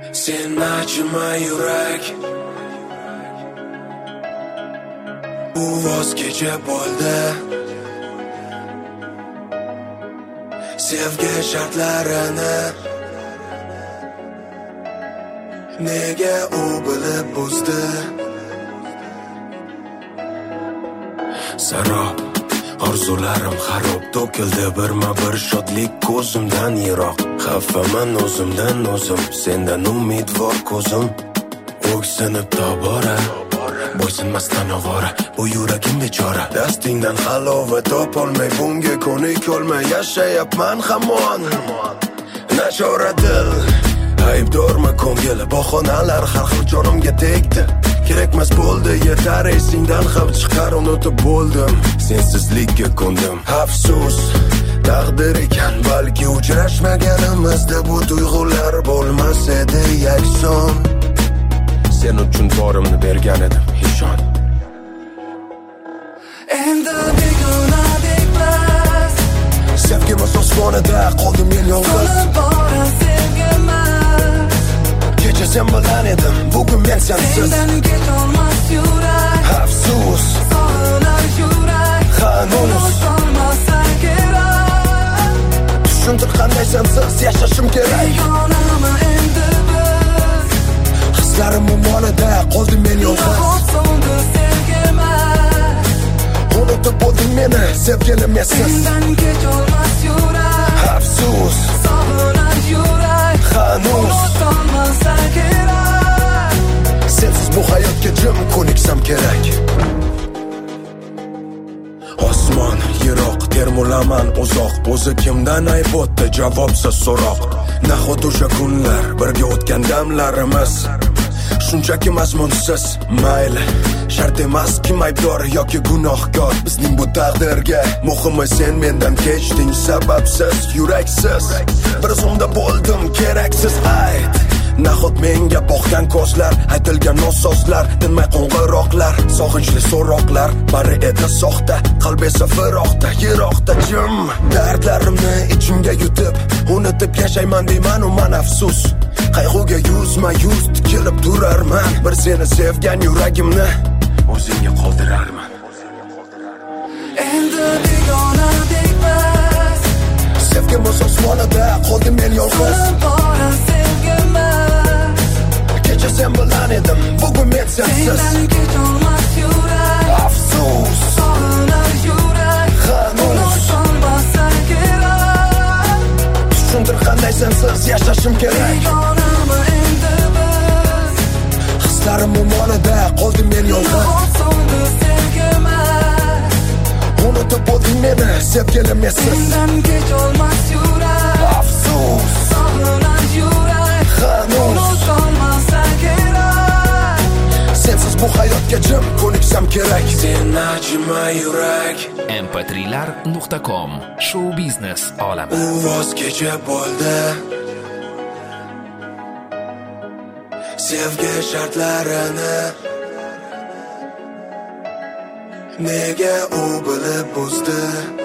Sen acıma yurak, u voz kechib bo'ldi. Sevgi shartlarini nega u bilib buzdi? Sarob orzularim xarob, to'kildi birma-bir shodlik ko'zimdan yiroq. Xafaman o'zimdan o'zim, sendan umidvor ko'zim o'ksinib tobora, bo'ysunmasdan ovora bu yuragim bechora. Dastingdan halovat topolmay, bunga ko'nikolmay yashayapman hamon. Nachora dil, aybdormi ko'ngil, bahonalar har xil jonimga tegdi. Kerakmas bo'ldi, yetar esingdan ham chiqar, unutib bo'ldim. Sensizlikka ko'ndim, afsus taqdir ekan, balki uchrashmaganimizda bu tuyg'ular bo'lmas edi yakson. Sen uchun borimni bergan edim, ishon. Endi begonadek biz, Sevgimiz osmonida qoldim men yolg'iz. bora sevgimiz. Kecha sen bilan edim, bugun men sensiz. Sendan ketolmas yurak, Afsus, sog'inar yurak. hanuz Unutolmasa kerak, tushuntir qanday sensiz yashashim kerak. begonami endi biz. Hislarim mumonida qoldim men yolg'iz. Nahot so'nggi sevgimiz. Unutib bo'lding meni, sevgilim mensiz. Sendan ketolmas yurak, Afsus, sog'inar yurak. hanuz Unutolmasa kerak, sensiz bu hayotga jim ko'niksam kerak. Osmon yiroq, termulaman uzoq, o'zi kimdan aybotdi javobsiz so'roq. Nahot o'sha kunlar, birga o'tgan damlarimiz shunchaki mazmunsiz. Mayli, shart emas kim aybdor yoki gunohkor bizning bu taqdirga. Muhimi sen mendan kechding sababsiz, yuraksiz. Bir zumda bo'ldim keraksiz. Ayt, nahot menga boqgan ko'zlar, aytilgan so'zlar, tinmay qo'ng'iroqlar, sog'inchli so'roqlar bari edi soxta, qalb esa firoqda, yiroqda jim. Dardlarimni ichimga yutib, unutib yashayman deyman u man afsus. Qayg'uga yuzma-yuz tikilib turarman, bir seni sevgan yuragimni o'zingga qoldirarman. endi begonadek biz. Sevgimiz osmonida qoldim men yolg'iz. Bora sevgimiz. Kecha sen bilan edim, bugun men sensiz. Sendan ketolmas yurak, Afsus, sog'inar yurak. hanuz Unutolmasa kerak, tushuntir qanday sensiz yashashim kerak. begonami endi biz. Hislarim mumonida qoldim men yolg'iz. Nahot so'nggi sevgimiz. Unutib bo'lding meni, sevgilim mensiz. Sendan ketolmas yurak, Afsus, sog'inar yurak. hanuz Unutolmasa kerak, sensiz bu hayotga jim ko'niksam kerak. Sen acıma yurak, mp3lar.com Show biznes olami. u voz kechib bo'ldi. Sevgi shartlarini nega u bilib buzdi?